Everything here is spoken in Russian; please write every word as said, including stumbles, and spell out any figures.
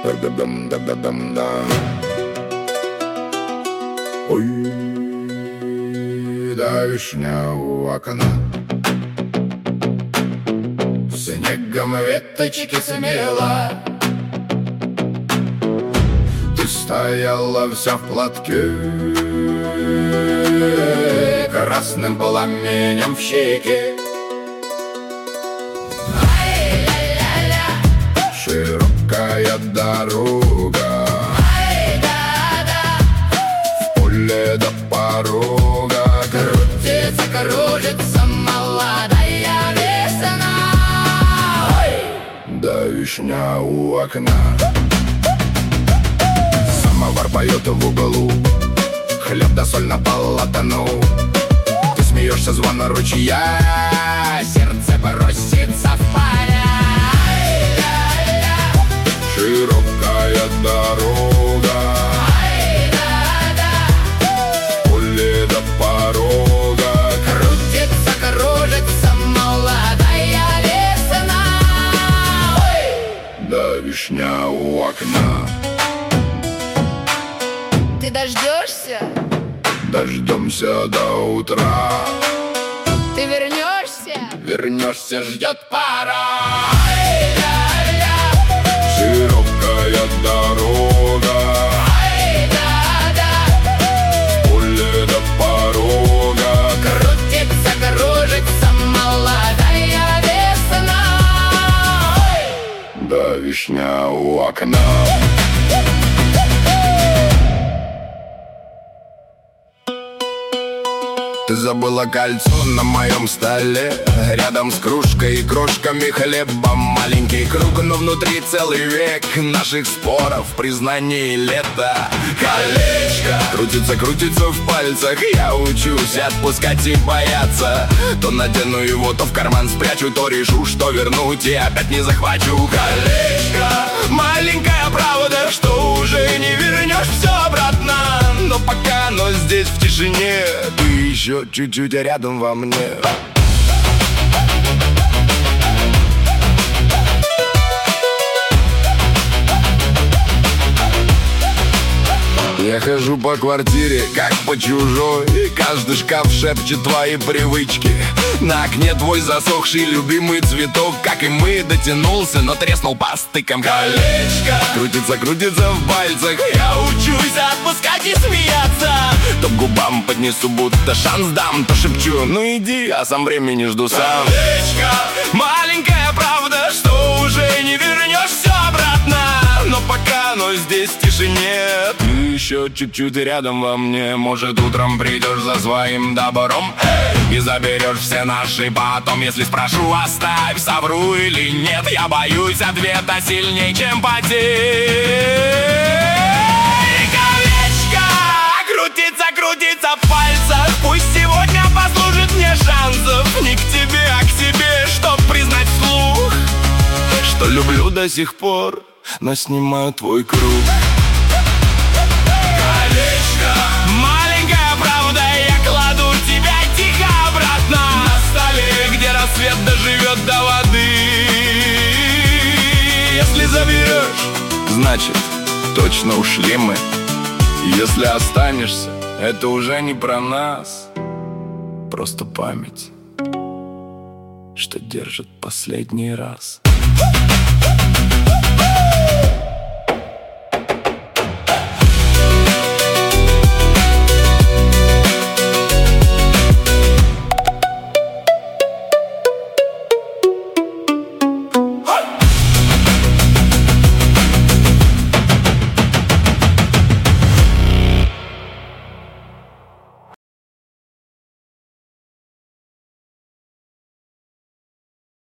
Да-да-дам-да-да-дам-да. Ой, да, вишня у окна, снегом веточки смела. Ты стояла вся в платке, красным пламенем в щеке. Широкая дорога, в поле до порога. Крутится, кружится молодая весна. Да, вишня у окна. Самовар поет в углу, хлеб да соль на полотну. Ты смеешься, звон ручья, сердце бросится в поля. Широкая дорога, в поле до порога. Крутится, кружится молодая весна. Да, вишня у окна. Ты дождешься? Дождемся до утра. Ты вернешься? Вернешься, ждет пора. Широкая дорога, в поле до порога. Крутится, кружится молодая весна. Да, вишня у окна. Ты забыла кольцо на моем столе, рядом с кружкой и крошками хлеба. Маленький круг, но внутри целый век наших споров, признаний лета. Колечко крутится, крутится в пальцах. Я учусь отпускать и бояться. То надену его, то в карман спрячу, то решу, что вернуть и опять не захвачу. Колечко, маленькая правда, что уже не вернешь все обратно. Но пока оно здесь в тишине, ты еще чуть-чуть рядом во мне. Я хожу по квартире, как по чужой. Каждый шкаф шепчет твои привычки. На окне твой засохший любимый цветок, как и мы, дотянулся, но треснул по стыкам. Колечко крутится, крутится в пальцах. Я учусь отпускать и смеяться. То к губам поднесу, будто шанс дам, то шепчу: ну иди, а сам времени жду сам. Колечко, маленькая правда, что уже не вернешь все обратно. Но пока оно здесь в тишине, ты еще чуть-чуть рядом во мне. Может, утром придешь за своим добром, эй, и заберешь все наши потом. Если спрошу, оставь, совру или нет, я боюсь ответа сильней, чем потерь. Колечко крутится, крутится в пальцах. Пусть сегодня послужит мне шансов не к тебе, а к себе, чтоб признать вслух, что люблю до сих пор, но снимаю твой круг. Колечко, маленькая правда, я кладу тебя тихо обратно на столе, где рассвет доживет до воды. Если заберешь, значит, точно ушли мы. Если останешься, это уже не про нас, просто память, что держит последний раз.